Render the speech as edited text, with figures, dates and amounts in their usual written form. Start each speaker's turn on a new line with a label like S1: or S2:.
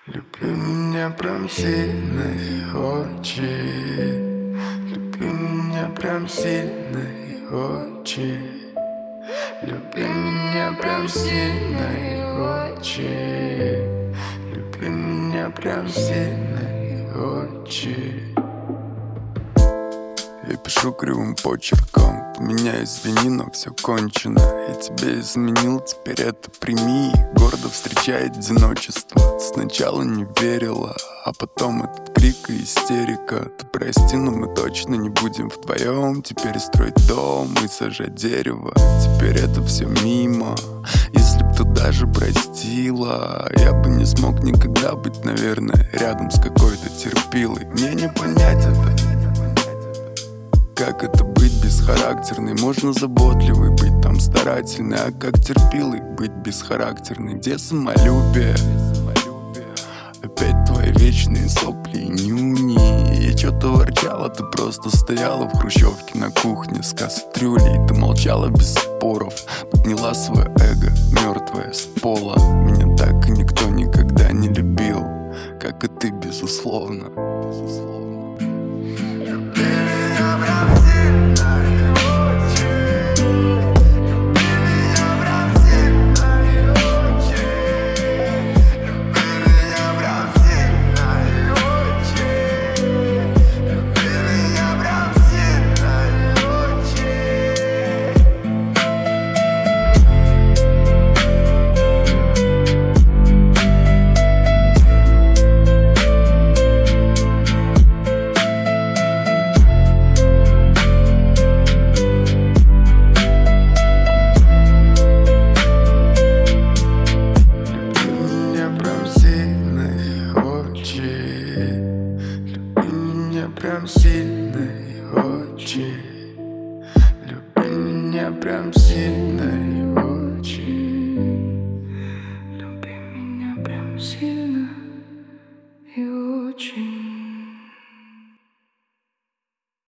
S1: Люби меня прям сильно и очень. Люби меня прям сильно и очень. Люби меня прям сильно и очень. Люби меня прям сильно и очень. Я пишу кривым почерком. Ты меня извини, но все кончено. Я тебя изменил, теперь это прими. Гордо встречай одиночество. Ты сначала не верила, а потом этот крик и истерика. Ты прости, но мы точно не будем вдвоем. Теперь строить дом и сажать дерево. Теперь это все мимо. Если б ты даже простила, я бы не смог никогда быть, наверное, рядом с какой-то терпилой. Мне не понять это. Как это быть бесхарактерной? Можно заботливый быть, там старательный. А как терпилый быть бесхарактерный? Где самолюбие? Опять твои вечные сопли и нюни. Я чё-то ворчала, ты просто стояла в хрущевке на кухне с кастрюлей. Ты молчала без споров, подняла свое эго, мертвое с пола. Меня так и никто никогда не любил, как и ты, безусловно. Прям сильно и очень. Люби меня прям сильно и очень. Люби меня прям сильно и очень.